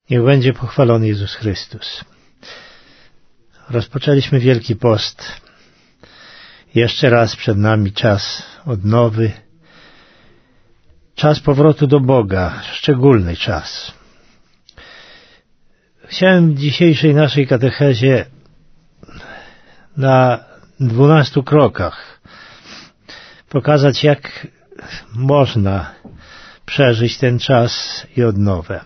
Niech będzie pochwalony Jezus Chrystus. Rozpoczęliśmy Wielki Post. Jeszcze raz przed nami czas odnowy. Czas powrotu do Boga. Szczególny czas. Chciałem w dzisiejszej naszej katechezie na 12 krokach pokazać, jak można przeżyć ten czas i odnowę.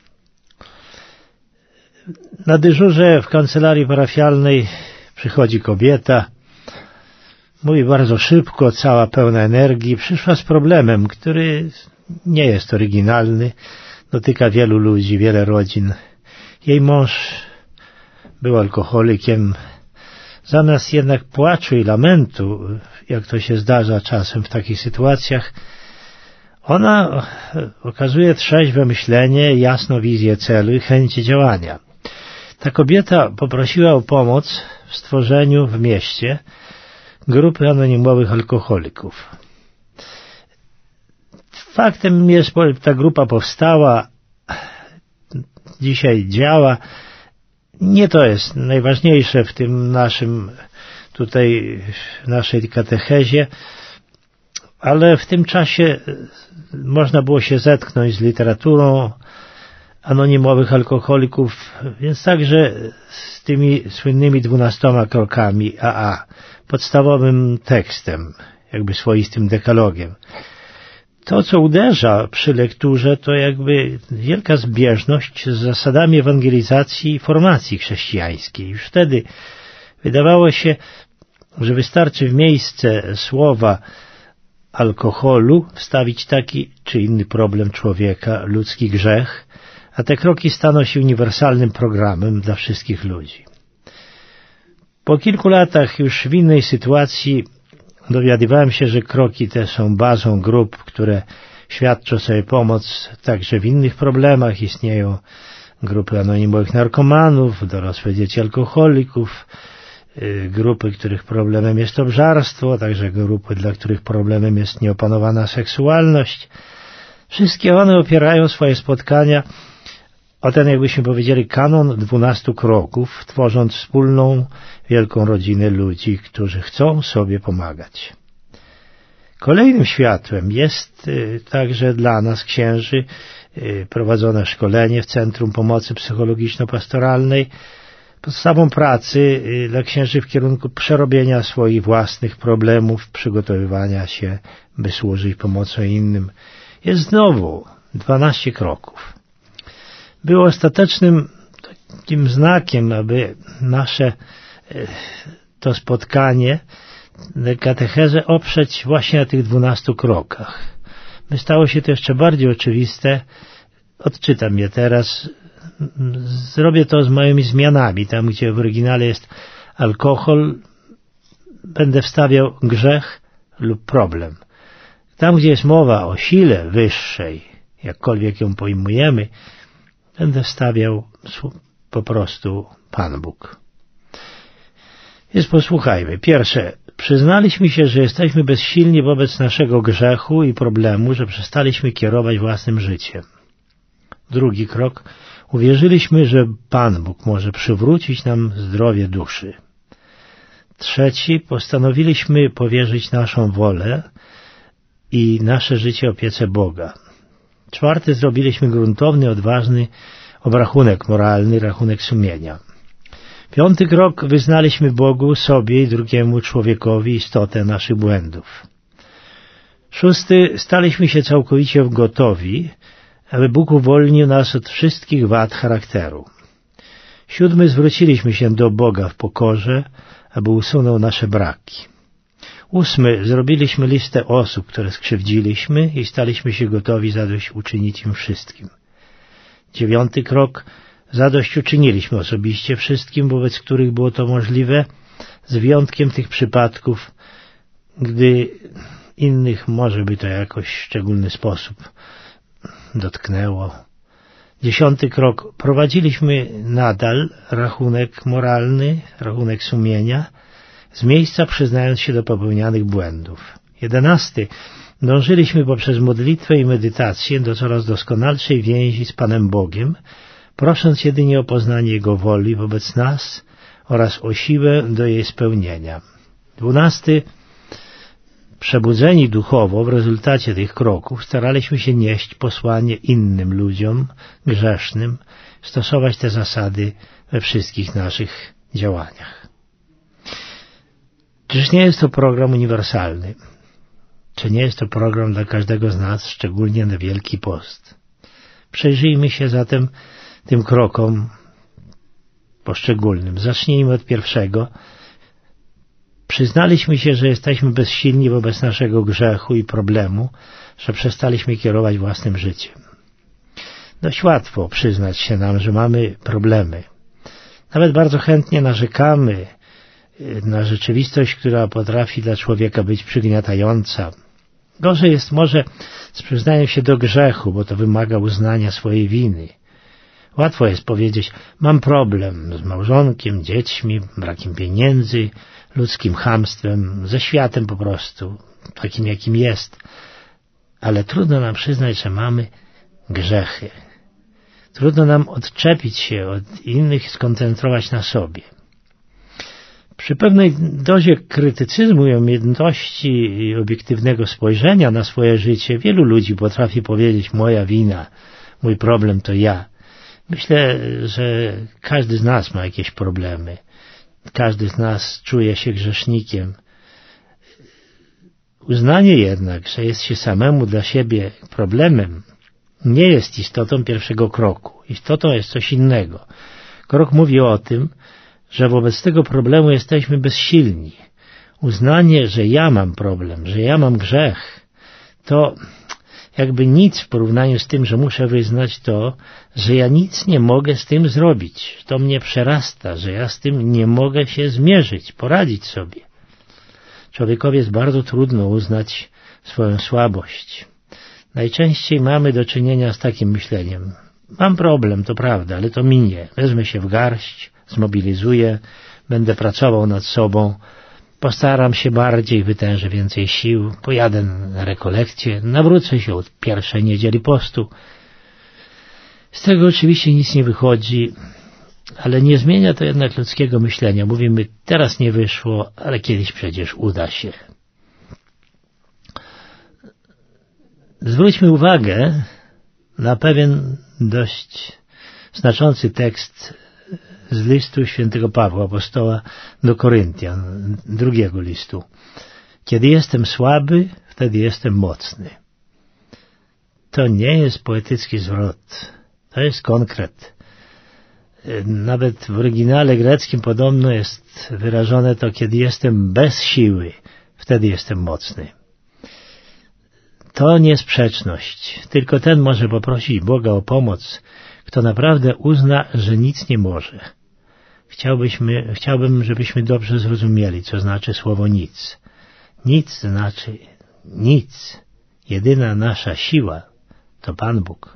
Na dyżurze w kancelarii parafialnej przychodzi kobieta, mówi bardzo szybko, cała pełna energii, przyszła z problemem, który nie jest oryginalny, dotyka wielu ludzi, wiele rodzin. Jej mąż był alkoholikiem. Zamiast jednak płaczu i lamentu, jak to się zdarza czasem w takich sytuacjach, ona okazuje trzeźwe myślenie, jasną wizję celu i chęć działania. Ta kobieta poprosiła o pomoc w stworzeniu w mieście grupy anonimowych alkoholików. Faktem jest, że ta grupa powstała, dzisiaj działa. Nie to jest najważniejsze w tym naszej katechezie, ale w tym czasie można było się zetknąć z literaturą anonimowych alkoholików, więc także z tymi słynnymi 12 krokami AA, podstawowym tekstem, jakby swoistym dekalogiem. To, co uderza przy lekturze, to jakby wielka zbieżność z zasadami ewangelizacji i formacji chrześcijańskiej. Już wtedy wydawało się, że wystarczy w miejsce słowa alkoholu wstawić taki czy inny problem człowieka, ludzki grzech, a te kroki staną się uniwersalnym programem dla wszystkich ludzi. Po kilku latach już w innej sytuacji dowiadywałem się, że kroki te są bazą grup, które świadczą sobie pomoc także w innych problemach. Istnieją grupy anonimowych narkomanów, dorosłe dzieci alkoholików, grupy, których problemem jest obżarstwo, także grupy, dla których problemem jest nieopanowana seksualność. Wszystkie one opierają swoje spotkania o ten, jakbyśmy powiedzieli, kanon 12 kroków, tworząc wspólną, wielką rodzinę ludzi, którzy chcą sobie pomagać. Kolejnym światłem jest także dla nas, księży, prowadzone szkolenie w Centrum Pomocy Psychologiczno-Pastoralnej, podstawą pracy dla księży w kierunku przerobienia swoich własnych problemów, przygotowywania się, by służyć pomocą innym. Jest znowu 12 kroków. Było ostatecznym takim znakiem, aby nasze to spotkanie, katechezę oprzeć właśnie na tych 12 krokach. By stało się to jeszcze bardziej oczywiste, odczytam je teraz, zrobię to z małymi zmianami. Tam, gdzie w oryginale jest alkohol, będę wstawiał grzech lub problem. Tam, gdzie jest mowa o sile wyższej, jakkolwiek ją pojmujemy, będę wstawiał po prostu Pan Bóg. Więc posłuchajmy. Pierwsze, przyznaliśmy się, że jesteśmy bezsilni wobec naszego grzechu i problemu, że przestaliśmy kierować własnym życiem. Drugi krok, uwierzyliśmy, że Pan Bóg może przywrócić nam zdrowie duszy. Trzeci, postanowiliśmy powierzyć naszą wolę i nasze życie opiece Boga. Czwarty, zrobiliśmy gruntowny, odważny obrachunek moralny, rachunek sumienia. Piąty krok, wyznaliśmy Bogu, sobie i drugiemu człowiekowi istotę naszych błędów. Szósty, staliśmy się całkowicie gotowi, aby Bóg uwolnił nas od wszystkich wad charakteru. Siódmy, zwróciliśmy się do Boga w pokorze, aby usunął nasze braki. Ósmy, zrobiliśmy listę osób, które skrzywdziliśmy i staliśmy się gotowi zadośćuczynić im wszystkim. Dziewiąty krok, zadośćuczyniliśmy osobiście wszystkim, wobec których było to możliwe, z wyjątkiem tych przypadków, gdy innych może by to jakoś w szczególny sposób dotknęło. 10. krok, prowadziliśmy nadal rachunek moralny, rachunek sumienia, z miejsca przyznając się do popełnianych błędów. 11. Dążyliśmy poprzez modlitwę i medytację do coraz doskonalszej więzi z Panem Bogiem, prosząc jedynie o poznanie Jego woli wobec nas oraz o siłę do jej spełnienia. 12. Przebudzeni duchowo w rezultacie tych kroków staraliśmy się nieść posłanie innym ludziom grzesznym, stosować te zasady we wszystkich naszych działaniach. Czyż nie jest to program uniwersalny? Czy nie jest to program dla każdego z nas, szczególnie na Wielki Post? Przejrzyjmy się zatem tym krokom poszczególnym. Zacznijmy od pierwszego. Przyznaliśmy się, że jesteśmy bezsilni wobec naszego grzechu i problemu, że przestaliśmy kierować własnym życiem. Dość łatwo przyznać się nam, że mamy problemy. Nawet bardzo chętnie narzekamy na rzeczywistość, która potrafi dla człowieka być przygniatająca. Gorzej jest może z przyznaniem się do grzechu, bo to wymaga uznania swojej winy. Łatwo jest powiedzieć, mam problem z małżonkiem, dziećmi, brakiem pieniędzy, ludzkim chamstwem, ze światem po prostu, takim jakim jest. Ale trudno nam przyznać, że mamy grzechy. Trudno nam odczepić się od innych i skoncentrować na sobie. Przy pewnej dozie krytycyzmu i umiejętności i obiektywnego spojrzenia na swoje życie wielu ludzi potrafi powiedzieć, moja wina, mój problem to ja. Myślę, że każdy z nas ma jakieś problemy. Każdy z nas czuje się grzesznikiem. Uznanie jednak, że jest się samemu dla siebie problemem, nie jest istotą pierwszego kroku. Istotą jest coś innego. Krok mówi o tym, że wobec tego problemu jesteśmy bezsilni. Uznanie, że ja mam problem, że ja mam grzech, to jakby nic w porównaniu z tym, że muszę wyznać to, że ja nic nie mogę z tym zrobić. To mnie przerasta, że ja z tym nie mogę się zmierzyć, poradzić sobie. Człowiekowi jest bardzo trudno uznać swoją słabość. Najczęściej mamy do czynienia z takim myśleniem. Mam problem, to prawda, ale to minie. Wezmę się w garść, zmobilizuję, będę pracował nad sobą, postaram się bardziej, wytężę więcej sił, pojadę na rekolekcję, nawrócę się od pierwszej niedzieli postu. Z tego oczywiście nic nie wychodzi, ale nie zmienia to jednak ludzkiego myślenia. Mówimy, teraz nie wyszło, ale kiedyś przecież uda się. Zwróćmy uwagę na pewien dość znaczący tekst z listu świętego Pawła, apostoła do Koryntian, drugiego listu. Kiedy jestem słaby, wtedy jestem mocny. To nie jest poetycki zwrot, to jest konkret. Nawet w oryginale greckim podobno jest wyrażone to, kiedy jestem bez siły, wtedy jestem mocny. To nie sprzeczność, tylko ten może poprosić Boga o pomoc, kto naprawdę uzna, że nic nie może. Chciałbym, żebyśmy dobrze zrozumieli, co znaczy słowo nic. Nic znaczy nic. Jedyna nasza siła to Pan Bóg.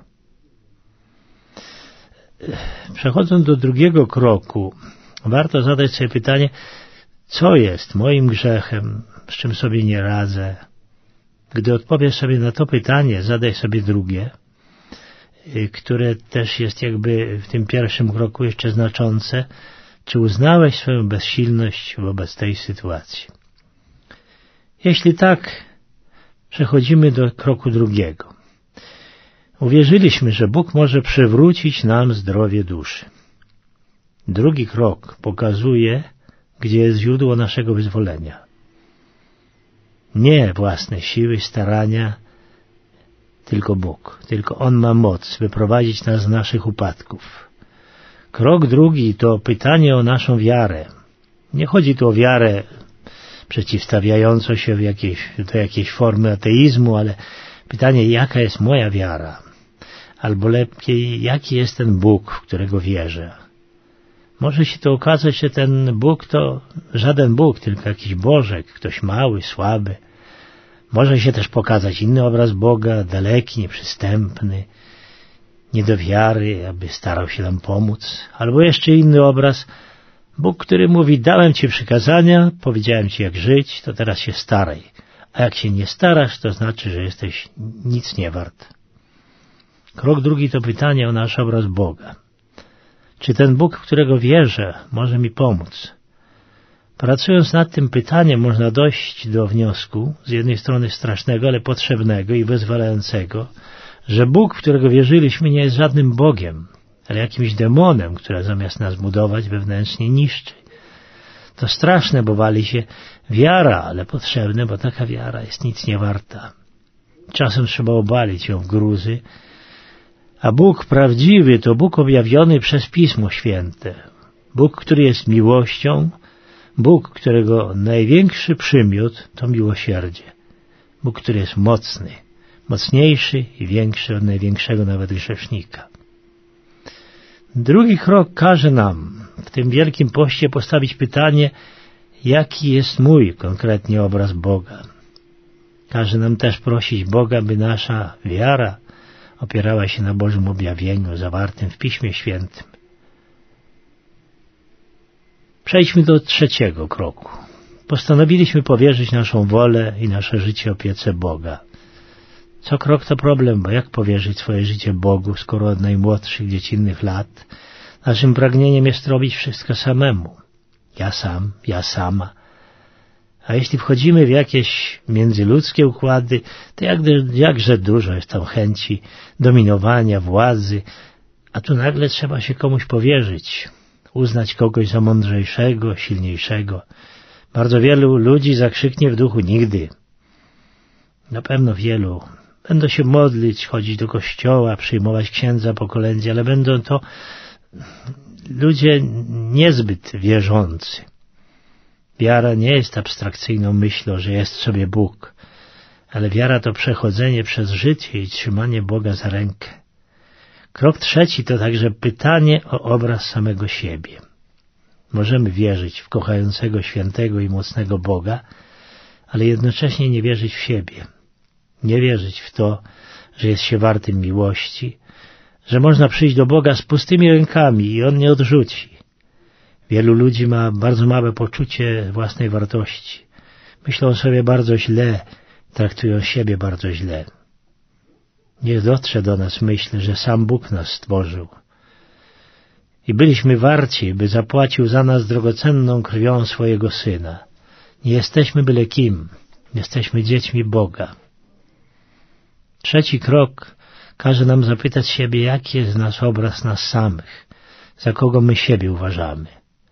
Przechodząc do drugiego kroku, warto zadać sobie pytanie, co jest moim grzechem, z czym sobie nie radzę. Gdy odpowiesz sobie na to pytanie, zadaj sobie drugie, które też jest jakby w tym pierwszym kroku jeszcze znaczące. Czy uznałeś swoją bezsilność wobec tej sytuacji? Jeśli tak, przechodzimy do kroku drugiego. Uwierzyliśmy, że Bóg może przywrócić nam zdrowie duszy. Drugi krok pokazuje, gdzie jest źródło naszego wyzwolenia. Nie własne siły, starania, tylko Bóg. Tylko On ma moc wyprowadzić nas z naszych upadków. Krok drugi to pytanie o naszą wiarę. Nie chodzi tu o wiarę przeciwstawiającą się do jakiejś formy ateizmu, ale pytanie, jaka jest moja wiara? Albo lepiej, jaki jest ten Bóg, w którego wierzę? Może się to okazać, że ten Bóg to żaden Bóg, tylko jakiś Bożek, ktoś mały, słaby. Może się też pokazać inny obraz Boga, daleki, nieprzystępny, nie do wiary, aby starał się nam pomóc. Albo jeszcze inny obraz, Bóg, który mówi, dałem Ci przykazania, powiedziałem Ci jak żyć, to teraz się staraj. A jak się nie starasz, to znaczy, że jesteś nic nie wart. Krok drugi to pytanie o nasz obraz Boga. Czy ten Bóg, w którego wierzę, może mi pomóc? Pracując nad tym pytaniem można dojść do wniosku, z jednej strony strasznego, ale potrzebnego i wyzwalającego, że Bóg, w którego wierzyliśmy, nie jest żadnym Bogiem, ale jakimś demonem, który zamiast nas budować wewnętrznie niszczy. To straszne, bo wali się wiara, ale potrzebne, bo taka wiara jest nic nie warta. Czasem trzeba obalić ją w gruzy, a Bóg prawdziwy to Bóg objawiony przez Pismo Święte. Bóg, który jest miłością, Bóg, którego największy przymiot to miłosierdzie. Bóg, który jest mocny, mocniejszy i większy od największego nawet grzesznika. Drugi krok każe nam w tym Wielkim Poście postawić pytanie, jaki jest mój konkretnie obraz Boga. Każe nam też prosić Boga, by nasza wiara opierała się na Bożym objawieniu zawartym w Piśmie Świętym. Przejdźmy do trzeciego kroku. Postanowiliśmy powierzyć naszą wolę i nasze życie opiece Boga. Co krok to problem, bo jak powierzyć swoje życie Bogu, skoro od najmłodszych dziecinnych lat naszym pragnieniem jest robić wszystko samemu. Ja sam, ja sama. A jeśli wchodzimy w jakieś międzyludzkie układy, to jakże dużo jest tam chęci dominowania, władzy, a tu nagle trzeba się komuś powierzyć, uznać kogoś za mądrzejszego, silniejszego. Bardzo wielu ludzi zakrzyknie w duchu nigdy. Na pewno wielu będą się modlić, chodzić do kościoła, przyjmować księdza po kolędzie, ale będą to ludzie niezbyt wierzący. Wiara nie jest abstrakcyjną myślą, że jest sobie Bóg, ale wiara to przechodzenie przez życie i trzymanie Boga za rękę. Krok trzeci to także pytanie o obraz samego siebie. Możemy wierzyć w kochającego, świętego i mocnego Boga, ale jednocześnie nie wierzyć w siebie. Nie wierzyć w to, że jest się wartym miłości, że można przyjść do Boga z pustymi rękami i On nie odrzuci. Wielu ludzi ma bardzo małe poczucie własnej wartości. Myślą sobie bardzo źle, traktują siebie bardzo źle. Niech dotrze do nas myśl, że sam Bóg nas stworzył. I byliśmy warci, by zapłacił za nas drogocenną krwią swojego Syna. Nie jesteśmy byle kim, jesteśmy dziećmi Boga. Trzeci krok każe nam zapytać siebie, jaki jest nasz obraz nas samych, za kogo my siebie uważamy.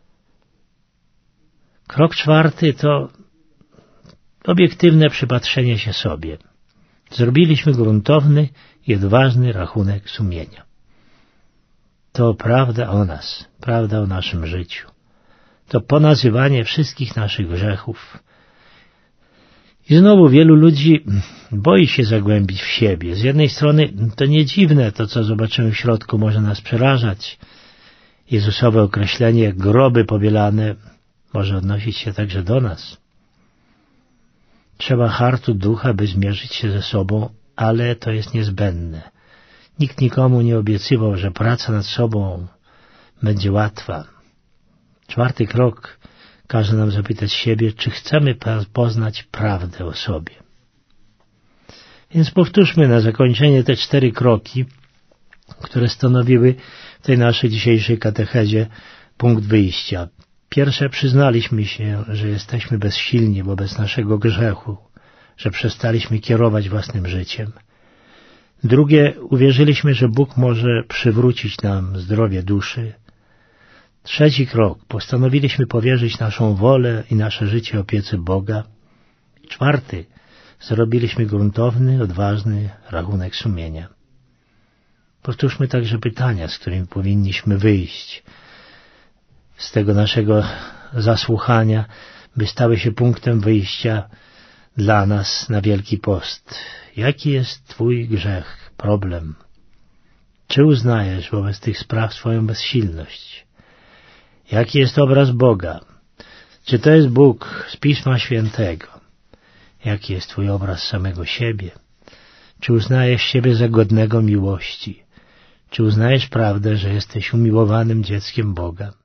Krok czwarty to obiektywne przypatrzenie się sobie. Zrobiliśmy gruntowny i odważny rachunek sumienia. To prawda o nas, prawda o naszym życiu. To ponazywanie wszystkich naszych grzechów. I znowu wielu ludzi boi się zagłębić w siebie. Z jednej strony to nie dziwne, to co zobaczymy w środku może nas przerażać. Jezusowe określenie groby pobielane może odnosić się także do nas. Trzeba hartu ducha, by zmierzyć się ze sobą, ale to jest niezbędne. Nikt nikomu nie obiecywał, że praca nad sobą będzie łatwa. Czwarty krok każe nam zapytać siebie, czy chcemy poznać prawdę o sobie. Więc powtórzmy na zakończenie te 4 kroki, które stanowiły w tej naszej dzisiejszej katechezie punkt wyjścia. Pierwsze, przyznaliśmy się, że jesteśmy bezsilni wobec naszego grzechu, że przestaliśmy kierować własnym życiem. Drugie, uwierzyliśmy, że Bóg może przywrócić nam zdrowie duszy. Trzeci krok, postanowiliśmy powierzyć naszą wolę i nasze życie opiece Boga. Czwarty, zrobiliśmy gruntowny, odważny rachunek sumienia. Powtórzmy także pytania, z którymi powinniśmy wyjść z tego naszego zasłuchania, by stały się punktem wyjścia dla nas na Wielki Post. Jaki jest Twój grzech, problem? Czy uznajesz wobec tych spraw swoją bezsilność? Jaki jest obraz Boga? Czy to jest Bóg z Pisma Świętego? Jaki jest Twój obraz samego siebie? Czy uznajesz siebie za godnego miłości? Czy uznajesz prawdę, że jesteś umiłowanym dzieckiem Boga?